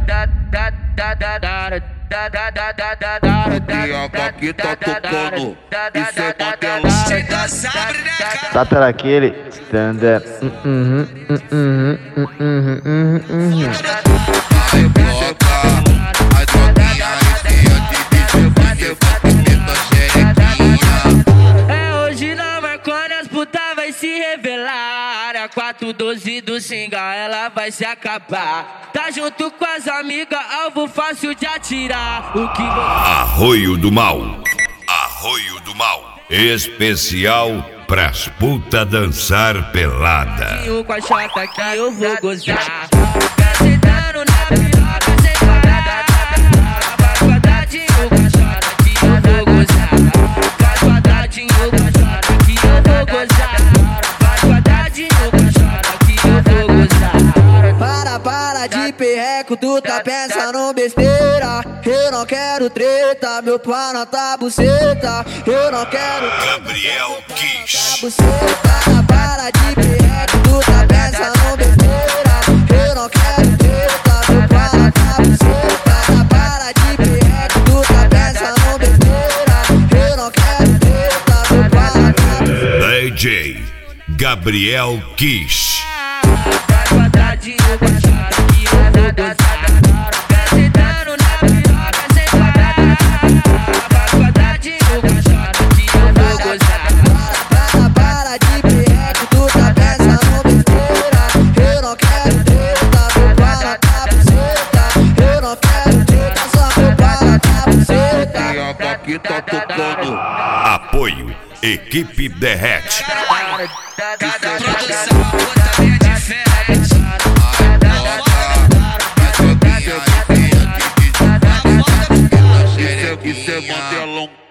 Piaca que tá tocando, isso é mantelão. Tá pela aquele stand-up. Aí bloca, aí troquinha, é hoje não, mas quando as putas vai se revelar, a 412 do Singa ela vai se acabar. Tá junto com as amigas, alvo fácil de atirar. O que Arroio do Mal. Arroio do Mal. Especial pras puta dançar pelada. com a chota que eu vou gozar. Sentando na piroca sem parar. Quadradinho com a chota que eu vou gozar. Quadradinho com a chota que eu vou gozar. Quadradinho com a chota que eu vou gozar. Para de perreco, tu tá pensando besteira. Eu não quero treta, meu plano tá buceta. Eu não quero Gabriel Kish. buceta. Para de perreco, tu tá pensando besteira. Eu não quero treta, meu plano tá buceta. Para de perreco, tu tá pensando besteira. Eu não quero treta, meu plano tá buceta. DJ Gabriel Kish. Quadradinho com a chota que eu vou gozar. Sentando na piroca sem parar. Quadradinho com a chota que eu vou gozar. Para de perreco, tu tá pensando besteira. Eu não quero treta, meu plano tá buceta. Eu não quero treta, só meu plano tá buceta. piaca que tá tocando. Apoio Equipe Derrete. Cada produção também é diferente. Isso é mantelão.